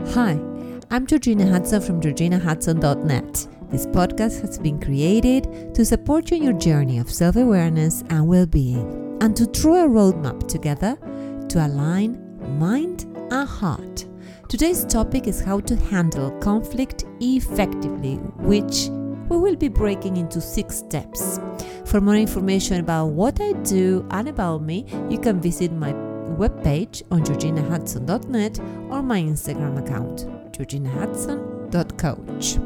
Hi, I'm Georgina Hudson from georginahudson.net. This podcast has been created to support you in your journey of self-awareness and well-being, and to draw a roadmap together to align mind and heart. Today's topic is how to handle conflict effectively, which we will be breaking into 6 steps. For more information about what I do and about me, you can visit my webpage on georginahudson.net or my Instagram account, georginahudson.coach.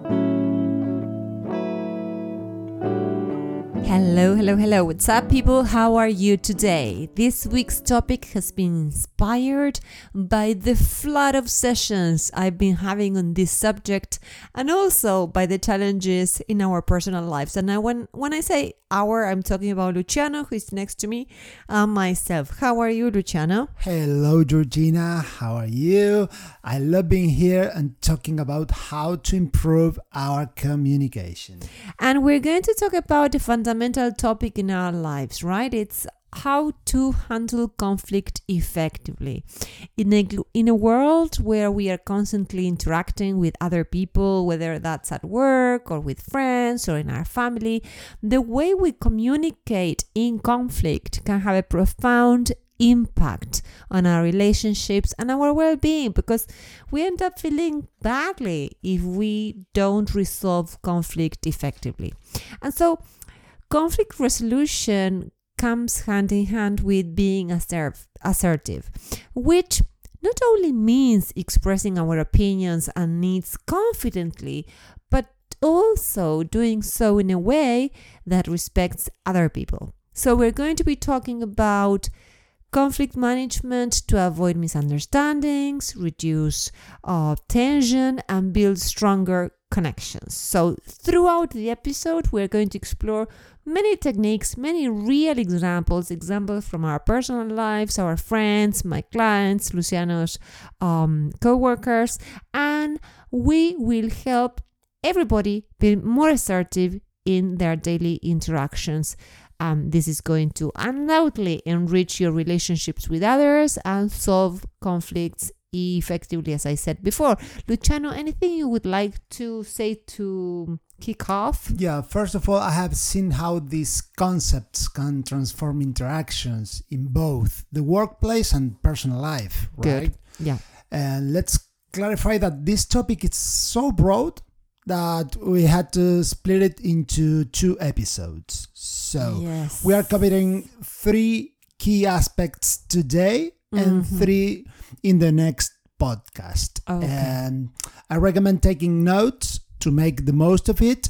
Hello. What's up, people? How are you today? This week's topic has been inspired by the flood of sessions I've been having on this subject, and also by the challenges in our personal lives. And when I say our, I'm talking about Luciano, who is next to me, and myself. How are you, Luciano? Hello, Georgina. How are you? I love being here and talking about how to improve our communication. And we're going to talk about a fundamental topic in our lives, right? It's how to handle conflict effectively. In a world where we are constantly interacting with other people, whether that's at work or with friends or in our family, the way we communicate in conflict can have a profound impact on our relationships and our well-being, because we end up feeling badly if we don't resolve conflict effectively. And so conflict resolution comes hand in hand with being assertive, which not only means expressing our opinions and needs confidently, but also doing so in a way that respects other people. So we're going to be talking about conflict management to avoid misunderstandings, reduce tension, and build stronger connections. So throughout the episode, we're going to explore many techniques, many real examples from our personal lives, our friends, my clients, Luciano's co-workers, and we will help everybody be more assertive in their daily interactions. This is going to undoubtedly enrich your relationships with others and solve conflicts effectively, as I said before. Luciano, anything you would like to say to kick off? Yeah, first of all, I have seen how these concepts can transform interactions in both the workplace and personal life, right? Good. Yeah. And let's clarify that this topic is so broad that we had to split it into 2 episodes. So yes, we are covering 3 key aspects today and 3 in the next podcast. Okay. And I recommend taking notes to make the most of it.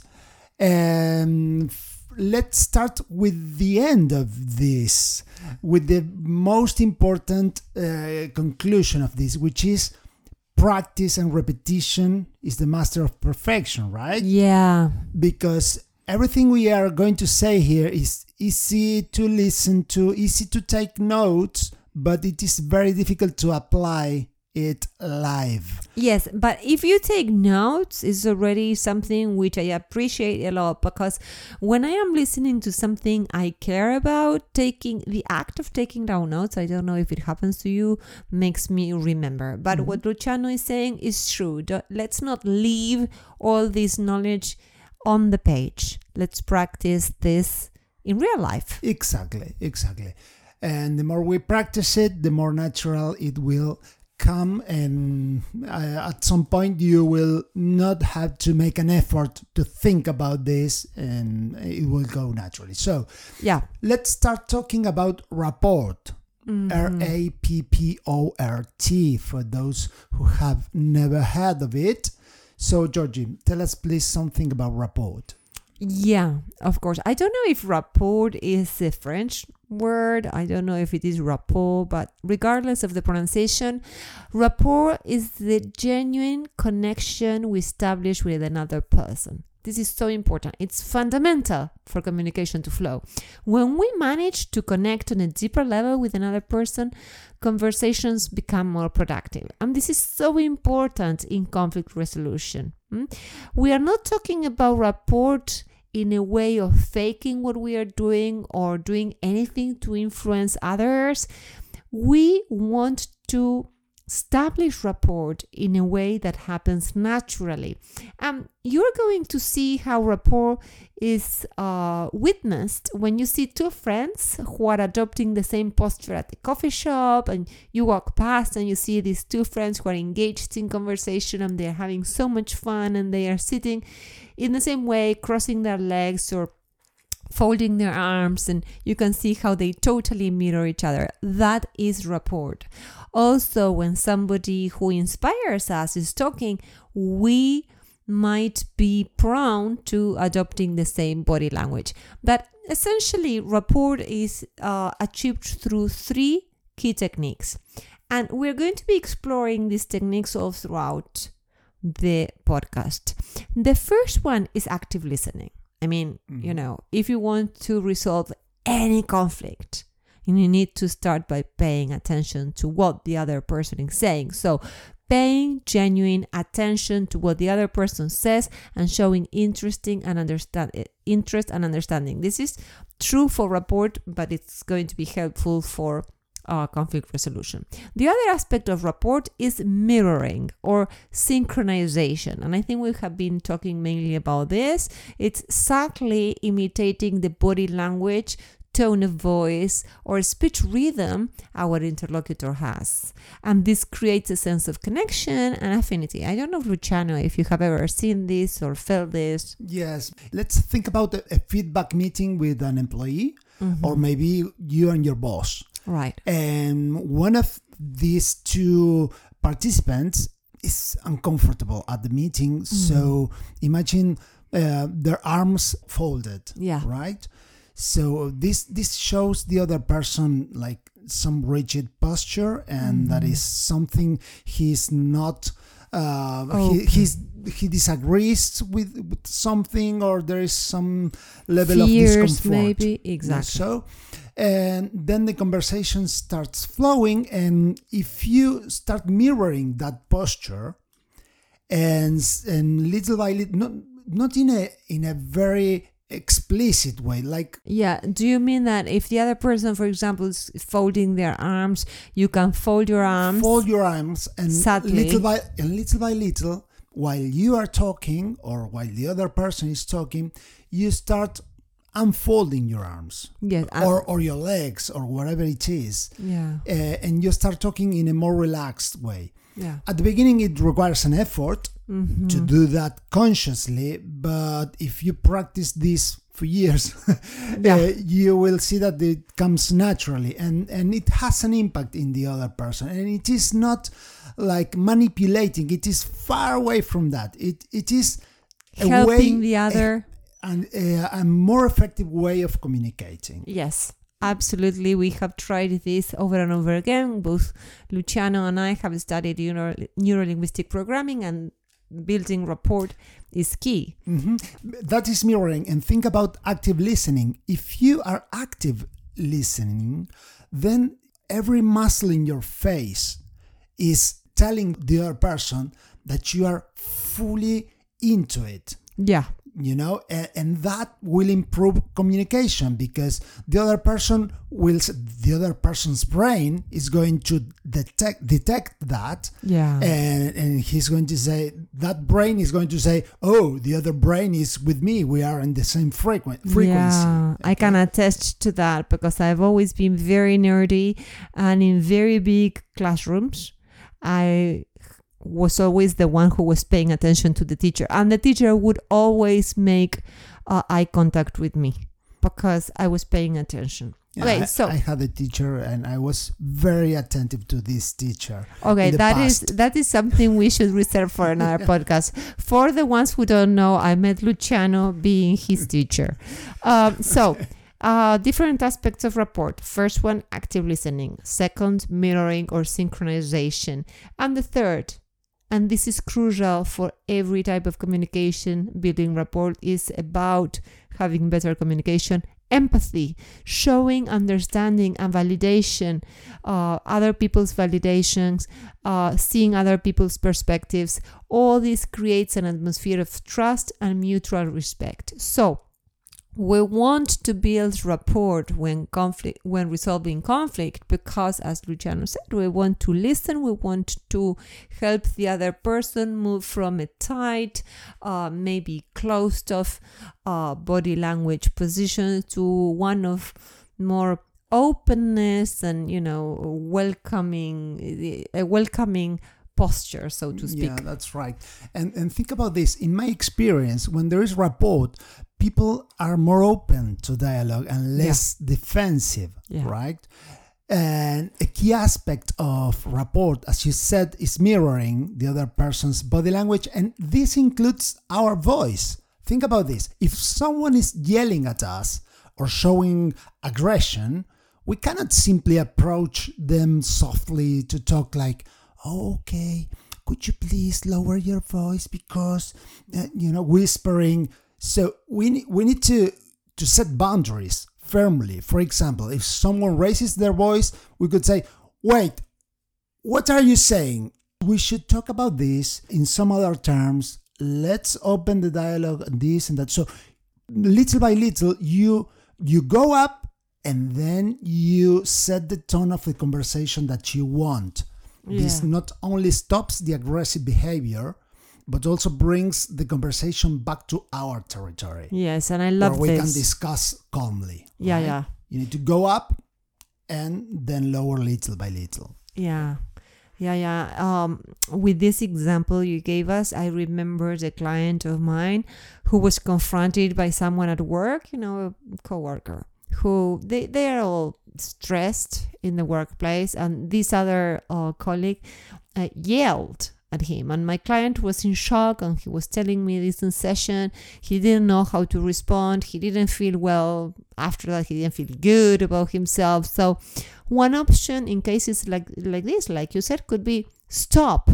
And let's start with the end of this, with the most important conclusion of this, which is practice and repetition is the master of perfection, right? Yeah. Because everything we are going to say here is easy to listen to, easy to take notes, but it is very difficult to apply it live. Yes, but if you take notes, it's already something which I appreciate a lot, because when I am listening to something I care about, the act of taking down notes, I don't know if it happens to you, makes me remember. But what Luciano is saying is true. Let's not leave all this knowledge on the page. Let's practice this in real life. Exactly. And the more we practice it, the more natural it will come, and at some point you will not have to make an effort to think about this, and it will go naturally. So yeah, let's start talking about rapport. R-A-P-P-O-R-T, for those who have never heard of it. So Georgie, tell us please something about rapport. Yeah, of course. I don't know if rapport is a French word. I don't know if it is rapport, but regardless of the pronunciation, rapport is the genuine connection we establish with another person. This is so important. It's fundamental for communication to flow. When we manage to connect on a deeper level with another person, conversations become more productive. And this is so important in conflict resolution. We are not talking about rapport in a way of faking what we are doing or doing anything to influence others. We want to establish rapport in a way that happens naturally. You're going to see how rapport is witnessed when you see two friends who are adopting the same posture at the coffee shop, and you walk past and you see these two friends who are engaged in conversation and they're having so much fun, and they are sitting in the same way, crossing their legs or folding their arms, and you can see how they totally mirror each other. That is rapport. Also, when somebody who inspires us is talking, we might be prone to adopting the same body language. But essentially, rapport is achieved through 3 key techniques. And we're going to be exploring these techniques all throughout the podcast. The first one is active listening. I mean, if you want to resolve any conflict, you need to start by paying attention to what the other person is saying. So paying genuine attention to what the other person says and showing interest and understanding. This is true for rapport, but it's going to be helpful for conflict resolution. The other aspect of rapport is mirroring or synchronization. And I think we have been talking mainly about this. It's subtly imitating the body language, tone of voice, or speech rhythm our interlocutor has. And this creates a sense of connection and affinity. I don't know, Luciano, if you have ever seen this or felt this. Yes. Let's think about a feedback meeting with an employee, or maybe you and your boss. Right. And one of these 2 participants is uncomfortable at the meeting. So imagine their arms folded. Yeah. Right? So this shows the other person like some rigid posture, and that is something he's not he disagrees with something, or there is some level of discomfort. Maybe, exactly. So, and then the conversation starts flowing, and if you start mirroring that posture, and little by little, not in a very explicit way, like, yeah, do you mean that if the other person, for example, is folding their arms, you can fold your arms and subtly, little by little, while you are talking or while the other person is talking, you start unfolding your arms, or your legs, or whatever it is, and you start talking in a more relaxed way. At the beginning, it requires an effort to do that consciously, but if you practice this for years, you will see that it comes naturally, and it has an impact in the other person, and it is not like manipulating. It is far away from that. It is helping the other, and a more effective way of communicating. Yes. Absolutely. We have tried this over and over again. Both Luciano and I have studied neuro-linguistic programming, and building rapport is key. That is mirroring. And think about active listening. If you are active listening, then every muscle in your face is telling the other person that you are fully into it. Yeah. And that will improve communication, because the other person's brain is going to detect that, and he's going to say, that brain is going to say, oh, the other brain is with me, we are in the same frequency. Okay. I can attest to that, because I've always been very nerdy, and in very big classrooms I was always the one who was paying attention to the teacher, and the teacher would always make eye contact with me because I was paying attention. Okay, so I had a teacher, and I was very attentive to this teacher. Okay, that is something we should reserve for another podcast. For the ones who don't know, I met Luciano being his teacher. Different aspects of rapport. First one, active listening. Second, mirroring or synchronization. And the third, and this is crucial for every type of communication, building rapport is about having better communication, empathy, showing understanding and validation, other people's validations, seeing other people's perspectives. All this creates an atmosphere of trust and mutual respect. So, we want to build rapport when resolving conflict, because, as Luciano said, we want to listen. We want to help the other person move from a tight, maybe closed off body language position to one of more openness and, welcoming posture, so to speak. Yeah, that's right. And think about this. In my experience, when there is rapport, people are more open to dialogue and less defensive, right? And a key aspect of rapport, as you said, is mirroring the other person's body language, and this includes our voice. Think about this. If someone is yelling at us or showing aggression, we cannot simply approach them softly to talk like, "Oh, okay, could you please lower your voice because," whispering. So we need to set boundaries firmly. For example, if someone raises their voice, we could say, "Wait, what are you saying? We should talk about this in some other terms. Let's open the dialogue and this and that." So little by little, you go up and then you set the tone of the conversation that you want. This not only stops the aggressive behavior, but also brings the conversation back to our territory. Yes, and I love this. Where we can discuss calmly. Yeah, right? yeah. You need to go up and then lower little by little. Yeah. With this example you gave us, I remember the client of mine who was confronted by someone at work, a coworker, who they are all stressed in the workplace, and this other colleague yelled at him, and my client was in shock, and he was telling me this in session. He didn't know how to respond. He didn't feel well after that. He didn't feel good about himself. So one option in cases like this, like you said, could be stop.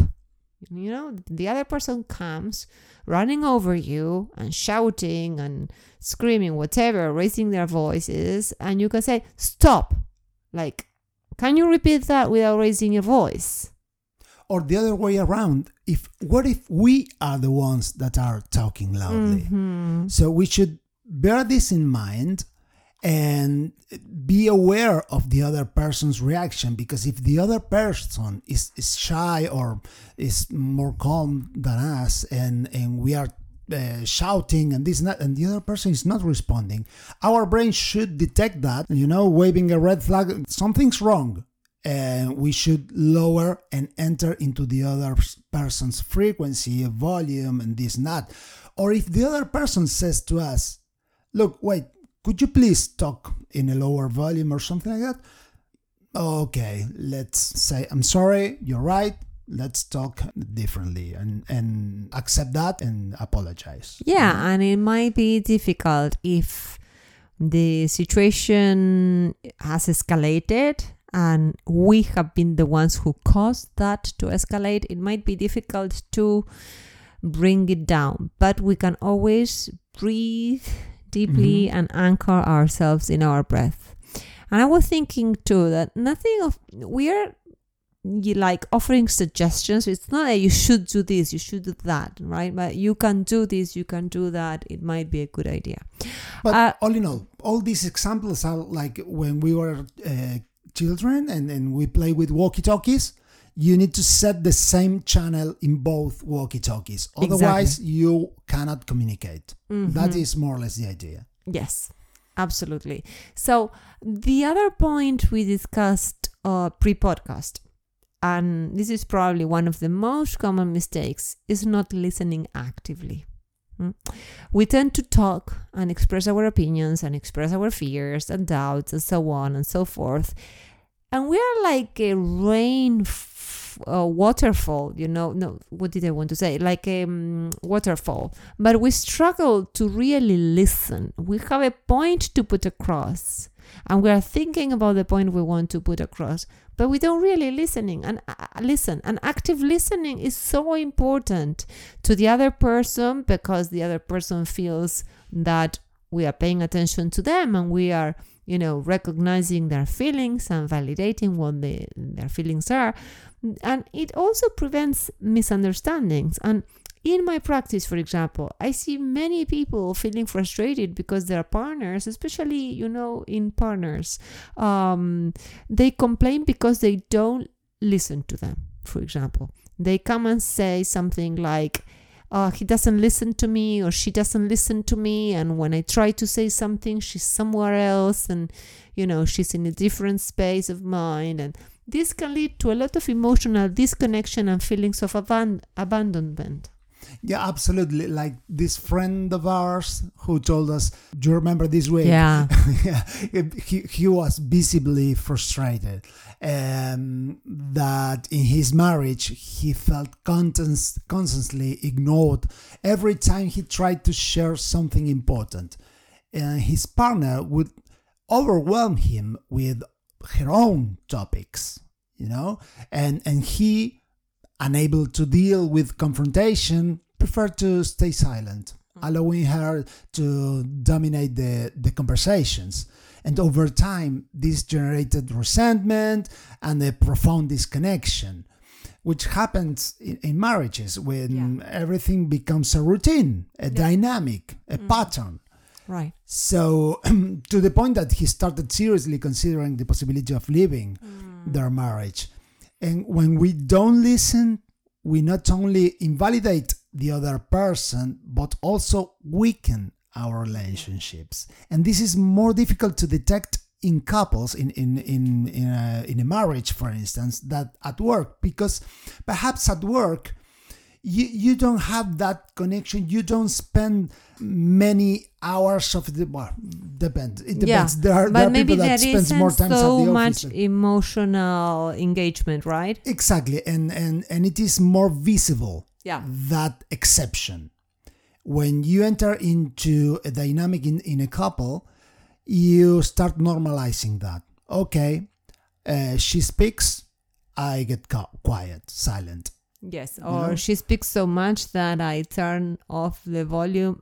The other person comes running over you and shouting and screaming, whatever, raising their voices, and you can say, "Stop. Like, can you repeat that without raising your voice?" Or the other way around. What if we are the ones that are talking loudly? Mm-hmm. So we should bear this in mind and be aware of the other person's reaction, because if the other person is shy or is more calm than us, and we are shouting and this and that, and the other person is not responding, our brain should detect that, waving a red flag, something's wrong, and we should lower and enter into the other person's frequency, volume, and this and that. Or if the other person says to us, "Look, wait, could you please talk in a lower volume," or something like that? Okay, let's say, "I'm sorry, you're right. Let's talk differently," and accept that and apologize. Yeah, and it might be difficult if the situation has escalated and we have been the ones who caused that to escalate. It might be difficult to bring it down, but we can always breathe deeply and anchor ourselves in our breath. And I was thinking too that we are like offering suggestions. It's not that you should do this, you should do that, right? But you can do this, you can do that. It might be a good idea. But all in all these examples are like when we were children and we play with walkie-talkies. You need to set the same channel in both walkie-talkies. Otherwise, you cannot communicate. That is more or less the idea. Yes, absolutely. So the other point we discussed pre-podcast, and this is probably one of the most common mistakes, is not listening actively. We tend to talk and express our opinions and express our fears and doubts and so on and so forth. And we are like a waterfall, no, what did I want to say? Like a waterfall. But we struggle to really listen. We have a point to put across, and we are thinking about the point we want to put across, but we don't really listen. And active listening is so important to the other person, because the other person feels that we are paying attention to them and we are recognizing their feelings and validating what their feelings are. And it also prevents misunderstandings. And in my practice, for example, I see many people feeling frustrated because their partners, especially, in partners, they complain because they don't listen to them, for example. They come and say something like, he doesn't listen to me or she doesn't listen to me. And when I try to say something, she's somewhere else and, she's in a different space of mind. And this can lead to a lot of emotional disconnection and feelings of abandonment. Yeah, absolutely. Like this friend of ours who told us, do you remember this week? Yeah. he was visibly frustrated that in his marriage he felt constantly ignored every time he tried to share something important. And his partner would overwhelm him with her own topics, and he, unable to deal with confrontation, preferred to stay silent, allowing her to dominate the conversations. And over time, this generated resentment and a profound disconnection, which happens in marriages when everything becomes a routine, a dynamic, a pattern. Right. So to the point that he started seriously considering the possibility of leaving their marriage. And when we don't listen, we not only invalidate the other person, but also weaken our relationships. And this is more difficult to detect in couples, in a marriage, for instance, than at work, because perhaps at work, you don't have that connection. You don't spend many hours of the depends. It depends. Yeah, there are people that spend more time at the office. So much emotional engagement, right? Exactly, and it is more visible. Yeah. That exception. When you enter into a dynamic in a couple, you start normalizing that. Okay, she speaks, I get quiet, silent. Yes, or she speaks so much that I turn down the volume,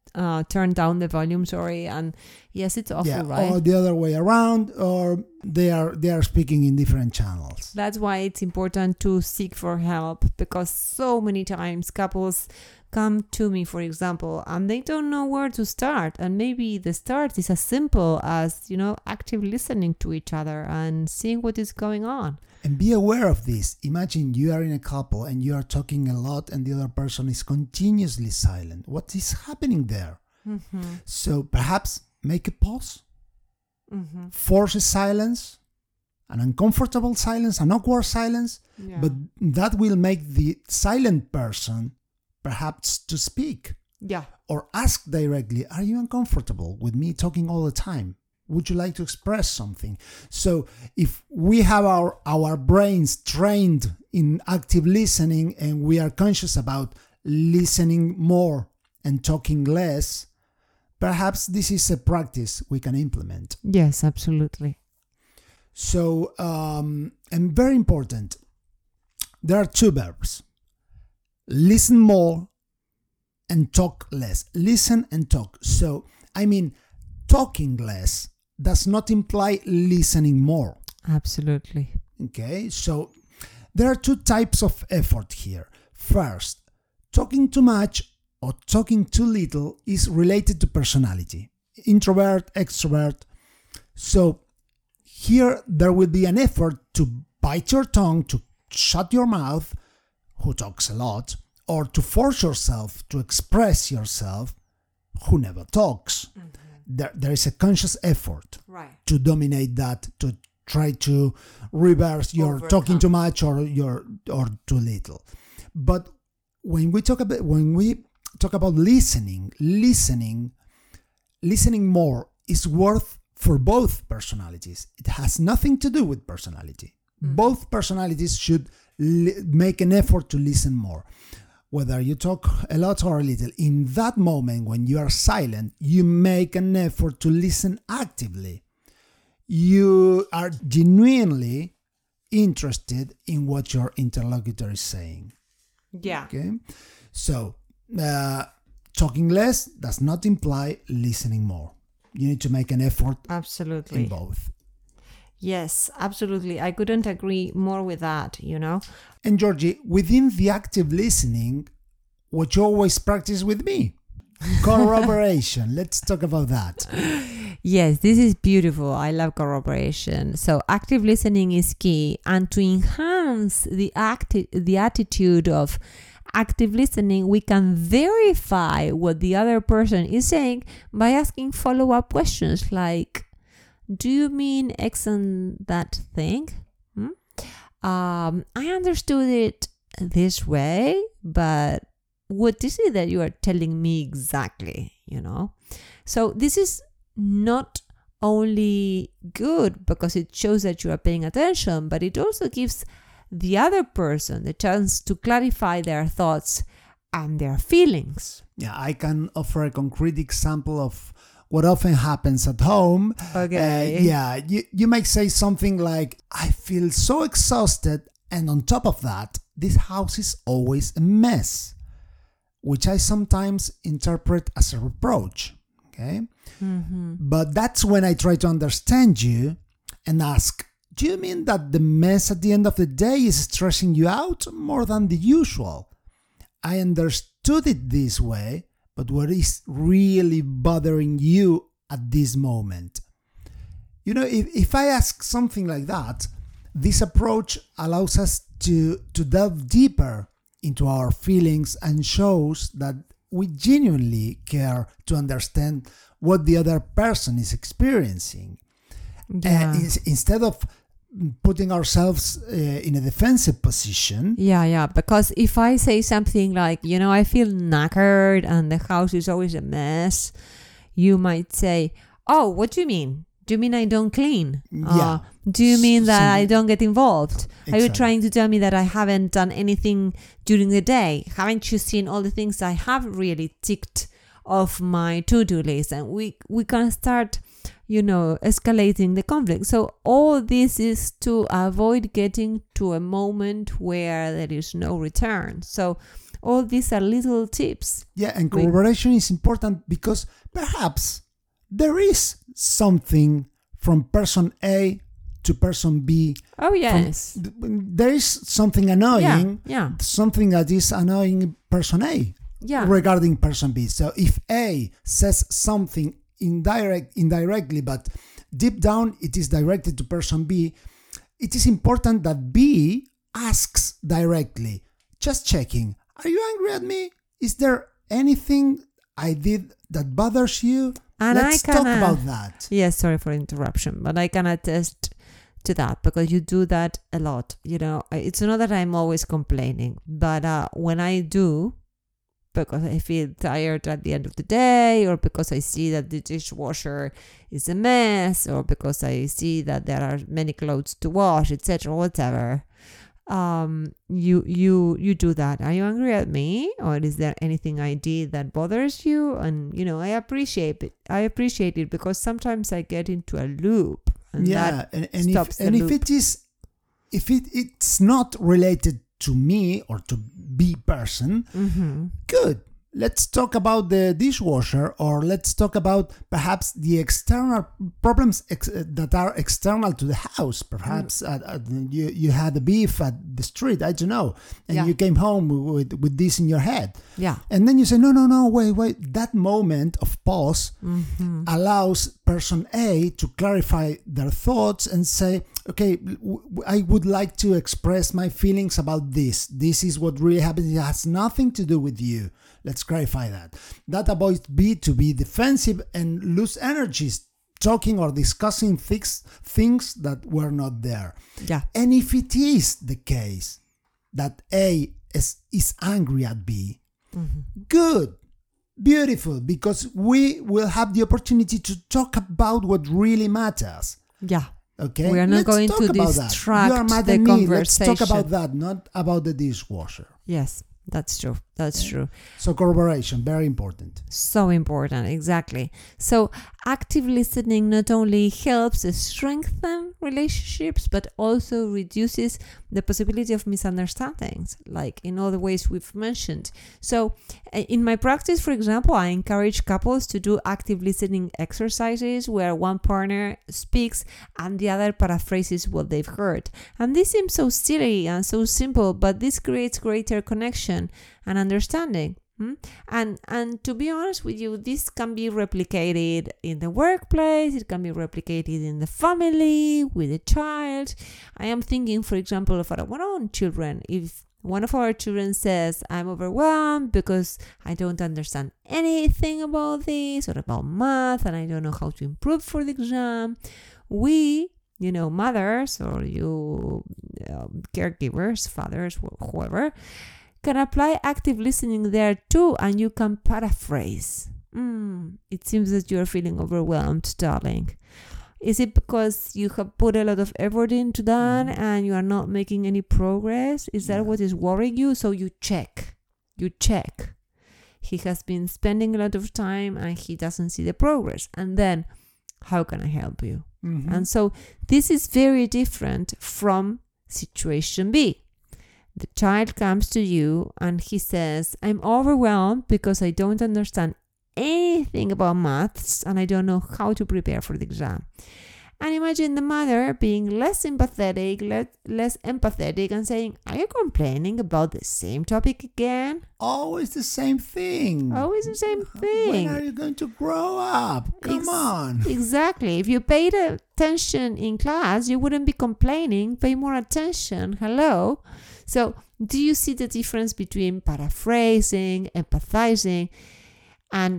and yes, it's awful, right? Or the other way around, or they are speaking in different channels. That's why it's important to seek for help, because so many times couples come to me, for example, and they don't know where to start. And maybe the start is as simple as, active listening to each other and seeing what is going on. And be aware of this. Imagine you are in a couple and you are talking a lot and the other person is continuously silent. What is happening there? Mm-hmm. So perhaps make a pause, mm-hmm. force a silence, an uncomfortable silence, an awkward silence, but that will make the silent person perhaps to speak. Yeah. Or ask directly, are you uncomfortable with me talking all the time? Would you like to express something? So if we have our brains trained in active listening and we are conscious about listening more and talking less, perhaps this is a practice we can implement. Yes, absolutely. So, and very important, there are two verbs. Listen more and talk less. Listen and talk. So, talking less does not imply listening more. Absolutely. Okay, so there are two types of effort here. First, talking too much or talking too little is related to personality. Introvert, extrovert. So here there will be an effort to bite your tongue, to shut your mouth, who talks a lot, or to force yourself to express yourself, who never talks. Mm-hmm. There is a conscious effort to dominate that, to try to reverse your talking too much or too little. But when we talk about listening more is worth for both personalities. It has nothing to do with personality. Mm-hmm. Both personalities should make an effort to listen more. Whether you talk a lot or a little, in that moment when you are silent, you make an effort to listen actively. You are genuinely interested in what your interlocutor is saying. Yeah. Okay. So, talking less does not imply listening more. You need to make an effort Absolutely. in both. Yes, absolutely. I couldn't agree more with that, And Georgie, within the active listening, what you always practice with me, corroboration. Let's talk about that. Yes, this is beautiful. I love corroboration. So active listening is key. And to enhance the attitude of active listening, we can verify what the other person is saying by asking follow-up questions like, do you mean X and that thing? I understood it this way, but what is it that you are telling me exactly? So this is not only good because it shows that you are paying attention, but it also gives the other person the chance to clarify their thoughts and their feelings. Yeah, I can offer a concrete example of what often happens at home. Okay. You might say something like, I feel so exhausted, and on top of that, this house is always a mess, which I sometimes interpret as a reproach. Okay? Mm-hmm. But that's when I try to understand you and ask, do you mean that the mess at the end of the day is stressing you out more than the usual? I understood it this way, but what is really bothering you at this moment? If I ask something like that, this approach allows us to delve deeper into our feelings and shows that we genuinely care to understand what the other person is experiencing. Yeah. Instead of putting ourselves in a defensive position. Yeah. Because if I say something like, I feel knackered and the house is always a mess, you might say, oh, what do you mean? Do you mean I don't clean? Yeah. Do you mean that I don't get involved? Exactly. Are you trying to tell me that I haven't done anything during the day? Haven't you seen all the things I have really ticked off my to-do list? And we can start escalating the conflict. So all this is to avoid getting to a moment where there is no return. So all these are little tips. Yeah, and corroboration is important because perhaps there is something from person A to person B. Oh, yes. There is something annoying. Yeah. Something that is annoying person A regarding person B. So if A says something indirectly, but deep down it is directed to person B, it is important that B asks directly, just checking, are you angry at me? Is there anything I did that bothers you? And Let's talk about that. Yes, sorry for interruption, but I can attest to that because you do that a lot. It's not that I'm always complaining, but when I do, because I feel tired at the end of the day, or because I see that the dishwasher is a mess, or because I see that there are many clothes to wash, etc., whatever. You do that. Are you angry at me, or is there anything I did that bothers you? And I appreciate it. I appreciate it because sometimes I get into a loop. And if it's not related to me or to B person, good. Let's talk about the dishwasher, or let's talk about perhaps the external problems that are external to the house. Perhaps you had a beef at the street, I don't know, and you came home with this in your head. Yeah. And then you say, no, wait. That moment of pause allows person A to clarify their thoughts and say, okay, I would like to express my feelings about this. This is what really happened. It has nothing to do with you. Let's clarify that. That avoids B to be defensive and lose energies talking or discussing things that were not there. Yeah. And if it is the case that A is angry at B, good, beautiful, because we will have the opportunity to talk about what really matters. Yeah. Okay, we are not going to distract you are mad the at me. conversation. Let's talk about that, not about the dishwasher. Yes, that's true. That's true. So corroboration, very important. So important, exactly. So active listening not only helps strengthen relationships, but also reduces the possibility of misunderstandings, like in all the ways we've mentioned. So in my practice, for example, I encourage couples to do active listening exercises where one partner speaks and the other paraphrases what they've heard. And this seems so silly and so simple, but this creates greater connection and understanding. And to be honest with you, this can be replicated in the workplace, it can be replicated in the family, with a child. I am thinking, for example, of our own children. If one of our children says, I'm overwhelmed because I don't understand anything about this or about math and I don't know how to improve for the exam, we, mothers or you caregivers, fathers, whoever, can apply active listening there too, and you can paraphrase. It seems that you're feeling overwhelmed, darling. Is it because you have put a lot of effort into that and you are not making any progress? Is that what is worrying you? So you check. He has been spending a lot of time and he doesn't see the progress. And then, how can I help you? And so this is very different from situation B. The child comes to you and he says, I'm overwhelmed because I don't understand anything about maths and I don't know how to prepare for the exam. And imagine the mother being less empathetic and saying, are you complaining about the same topic again? Always the same thing. When are you going to grow up? Come on. Exactly. If you paid attention in class, you wouldn't be complaining. Pay more attention. Hello. So do you see the difference between paraphrasing, empathizing, and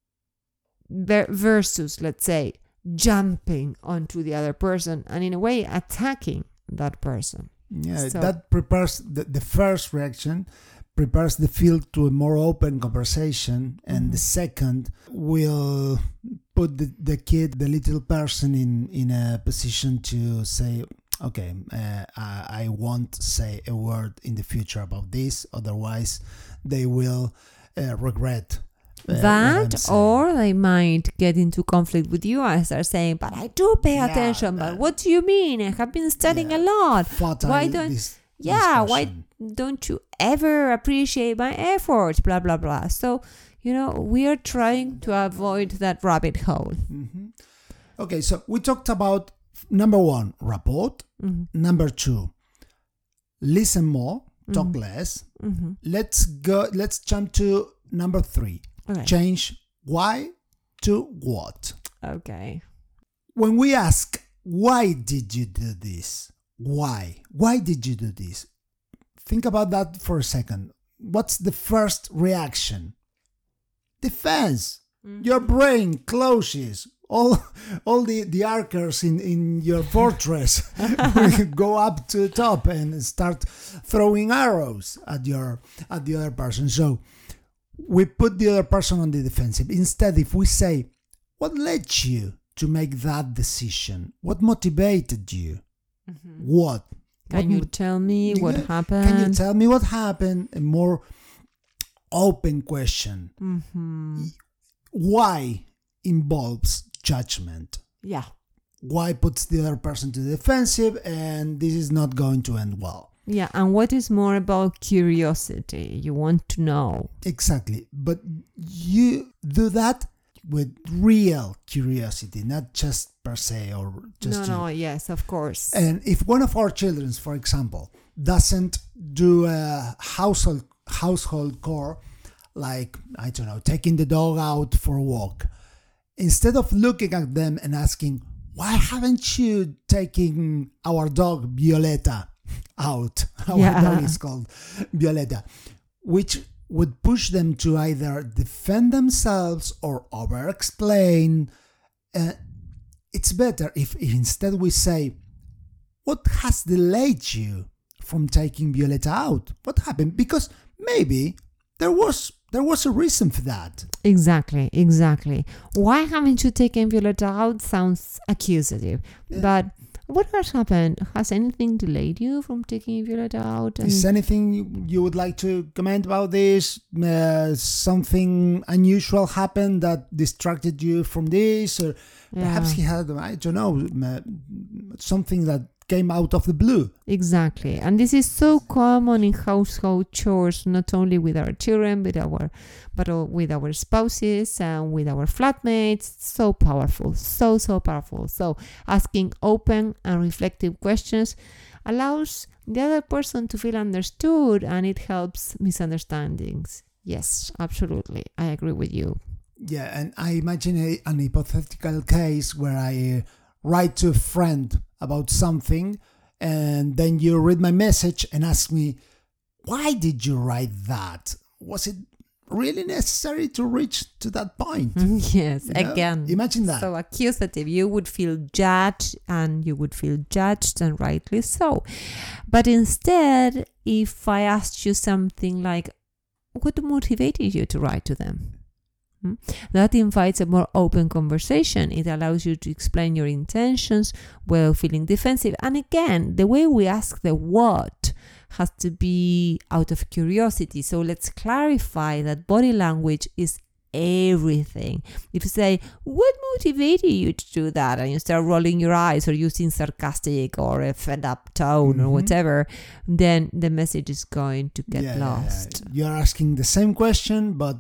versus, let's say, jumping onto the other person and in a way attacking that person? Yeah, so that prepares the first reaction, prepares the field to a more open conversation, and the second will put the kid, the little person in a position to say, okay, I won't say a word in the future about this, otherwise they will regret that, or they might get into conflict with you and start saying, but I do pay attention, but what do you mean? I have been studying a lot. Why don't you ever appreciate my efforts? Blah, blah, blah. So, we are trying to avoid that rabbit hole. Okay, so we talked about number 1, rapport. Number 2, listen more, talk less. Let's jump to number 3. Okay. Change why to what. Okay. When we ask, why did you do this? Why? Why did you do this? Think about that for a second. What's the first reaction? Defense. Your brain closes. All the archers in your fortress will go up to the top and start throwing arrows at the other person. So we put the other person on the defensive. Instead, if we say, what led you to make that decision? What motivated you? What? Can you tell me what happened? Can you tell me what happened? A more open question. Why involves judgment. Yeah. Why puts the other person to the defensive, and this is not going to end well. Yeah, and what is more about curiosity? You want to know. Exactly. But you do that with real curiosity, not just per se or just No, yes, of course. And if one of our children, for example, doesn't do a household chore, like, I don't know, taking the dog out for a walk, instead of looking at them and asking, why haven't you taken our dog Violeta out? Our dog is called Violeta, which would push them to either defend themselves or over-explain. It's better if instead we say, what has delayed you from taking Violeta out? What happened? Because maybe there was a reason for that. Exactly. Why haven't you taken Violeta out sounds accusative. But What has happened? Has anything delayed you from taking Violet out? Is anything you would like to comment about this? Something unusual happened that distracted you from this? Or perhaps he had, I don't know, something that came out of the blue. Exactly. And this is so common in household chores, not only with our children, but with our spouses and with our flatmates. So powerful, so powerful. So asking open and reflective questions allows the other person to feel understood, and it helps misunderstandings. Yes, absolutely. I agree with you. Yeah, and I imagine an hypothetical case where I write to a friend about something, and then you read my message and ask me, why did you write that? Was it really necessary to reach to that point? Yes, again. Imagine that. So accusative. You would feel judged, and rightly so. But instead, if I asked you something like, what motivated you to write to them? That invites a more open conversation. It allows you to explain your intentions without feeling defensive. And again, the way we ask the what has to be out of curiosity. So let's clarify that body language is everything. If you say, what motivated you to do that? And you start rolling your eyes or using sarcastic or a fed up tone or whatever, then the message is going to get lost. You're asking the same question, but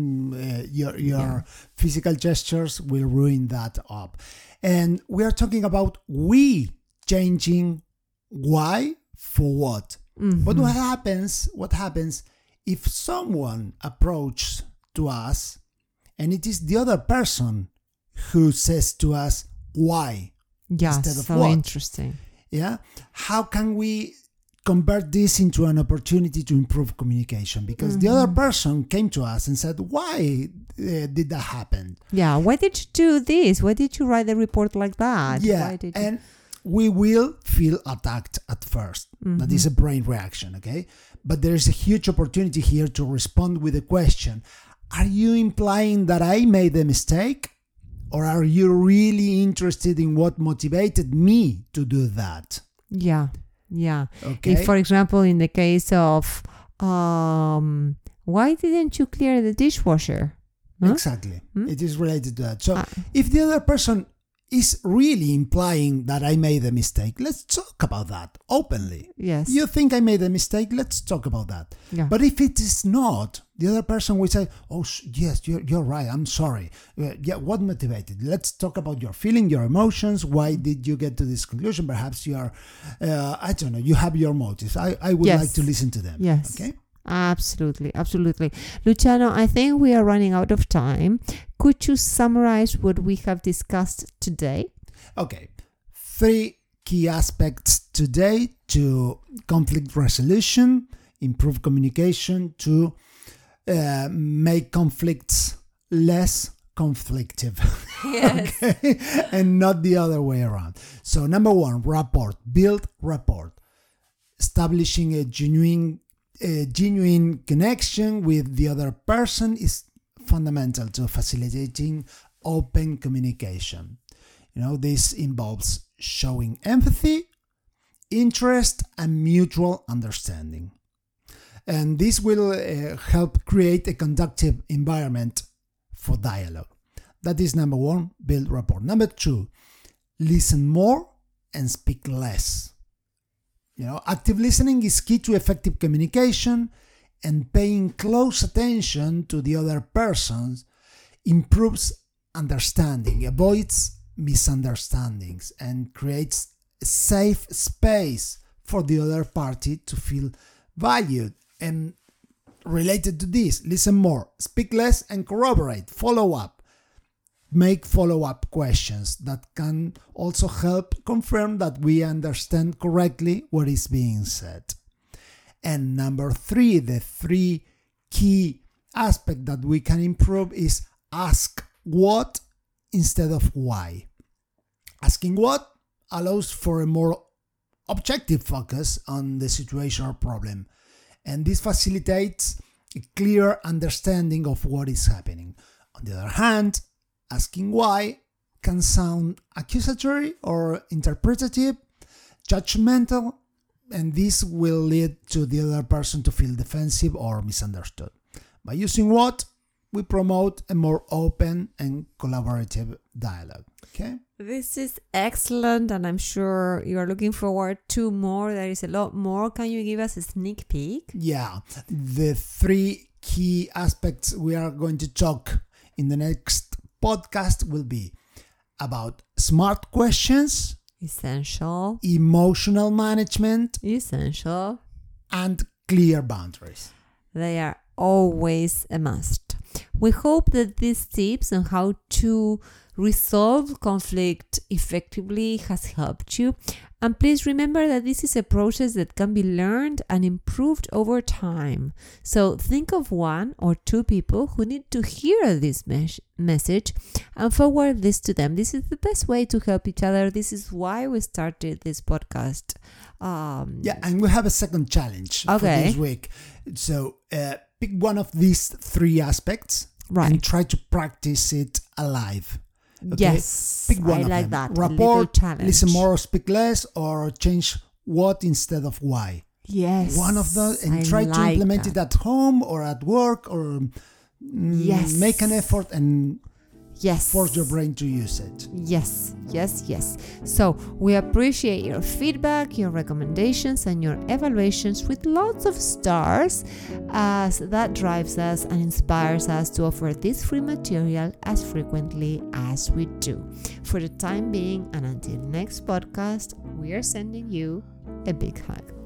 your physical gestures will ruin that up. And we are talking about we changing why for what. But what happens if someone approaches to us and it is the other person who says to us why instead of so what? Interesting. Yeah. How can we convert this into an opportunity to improve communication? Because the other person came to us and said, why did that happen? Yeah. Why did you do this? Why did you write the report like that? Yeah. And we will feel attacked at first. That is a brain reaction. Okay. But there is a huge opportunity here to respond with a question. Are you implying that I made a mistake? Or are you really interested in what motivated me to do that? Yeah. Okay. If, for example, in the case of, why didn't you clear the dishwasher? Huh? Exactly. It is related to that. So if the other person is really implying that I made a mistake, let's talk about that openly. Yes. You think I made a mistake? Let's talk about that. Yeah. But if it is not, the other person will say, oh, yes, you're right. I'm sorry. What motivated? Let's talk about your feeling, your emotions. Why did you get to this conclusion? Perhaps you are, I don't know, you have your motives. I would like to listen to them. Yes. Okay. Absolutely. Luciano, I think we are running out of time. Could you summarize what we have discussed today? Okay. 3 key aspects today to conflict resolution, improve communication, to make conflicts less conflictive. Yes. Okay? And not the other way around. So number 1, rapport. Build rapport. Establishing a genuine connection with the other person is fundamental to facilitating open communication. This involves showing empathy, interest, and mutual understanding. And this will help create a conducive environment for dialogue. That is number 1, build rapport. Number 2, listen more and speak less. Active listening is key to effective communication, and paying close attention to the other person improves understanding, avoids misunderstandings, and creates a safe space for the other party to feel valued. And related to this, listen more, speak less, and corroborate, follow up. Make follow-up questions that can also help confirm that we understand correctly what is being said. And number 3, the 3 key aspect that we can improve is ask what instead of why. Asking what allows for a more objective focus on the situation or problem, and this facilitates a clear understanding of what is happening. On the other hand, asking why can sound accusatory or interpretative, judgmental, and this will lead to the other person to feel defensive or misunderstood. By using what? We promote a more open and collaborative dialogue. Okay? This is excellent, and I'm sure you are looking forward to more. There is a lot more. Can you give us a sneak peek? Yeah. The 3 key aspects we are going to talk in the next podcast will be about smart questions, Essential. emotional management, Essential. and clear boundaries. They are always a must. We hope that these tips on how to resolve conflict effectively has helped you. And please remember that this is a process that can be learned and improved over time. So think of 1 or 2 people who need to hear this message and forward this to them. This is the best way to help each other. This is why we started this podcast. And we have a second challenge for Okay. this week. So pick one of these 3 aspects Right. and try to practice it alive. Okay? Yes, Pick one I of like them. that. A little Rapport, challenge. listen more, speak less, or change what instead of why. Yes. One of those, and I try to like implement that. it at home or at work, or Yes. make an effort and Yes. force your brain to use it. Yes. So we appreciate your feedback, your recommendations, and your evaluations with lots of stars, as that drives us and inspires us to offer this free material as frequently as we do. For the time being, and until next podcast, we are sending you a big hug.